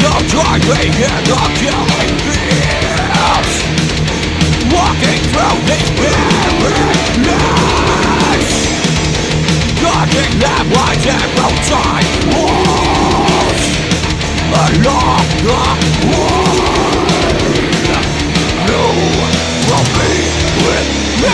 driving in the killing fields, walking through these barren nights, dodging lamp lights and roadside walls along the way. You will be with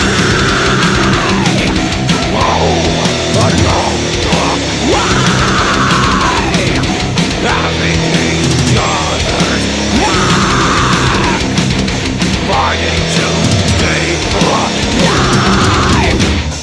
me. Oh, along the way, having each other's back, fighting to stay alive.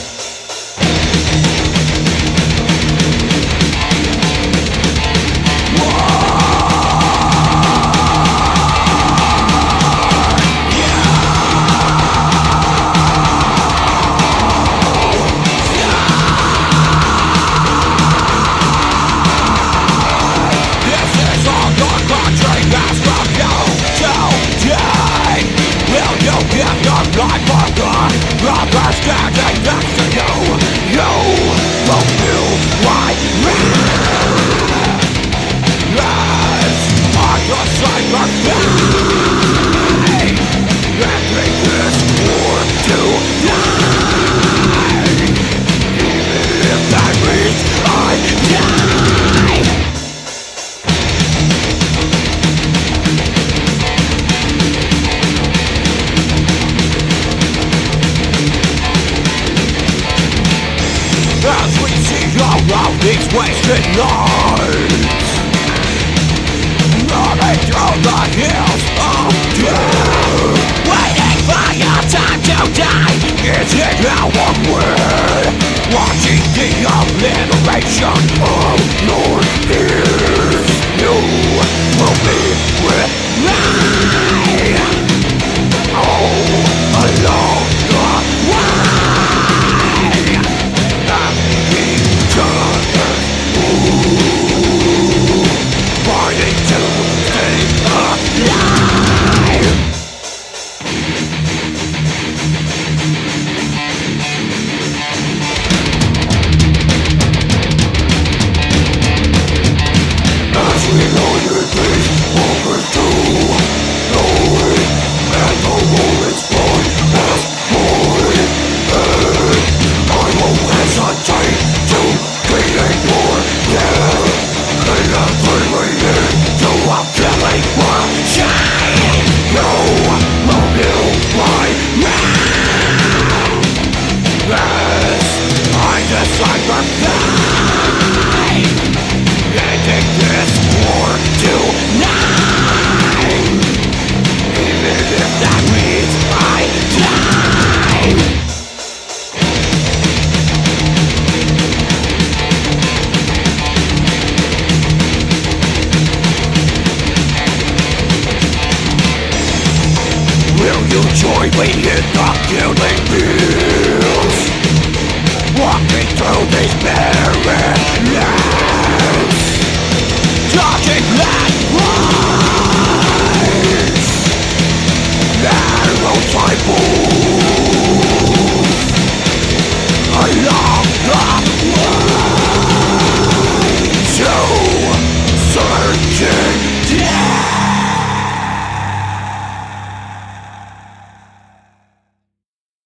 Life for God, brothers standing next to you. You will feel like me. Yes, I just say your name. Ending this war tonight. Even if that means I die. As we see around these wasted lives, running through the hills of death, waiting for your time to die. Is it our will? Watching the obliteration of your ears. You will be with me. Oh, along the way. Fighting to stay alive. As we loiter these walkers through, knowing that the moment's born as morning, I won't hesitate to create more death. And I'm bringing into a killing machine. You will feel right now. Yes, I decide your fate. Ending this war tonight. Even if that means I die. Will you join me in the killing fields, walking through these barren lands, dodging land lines and roadside fools along the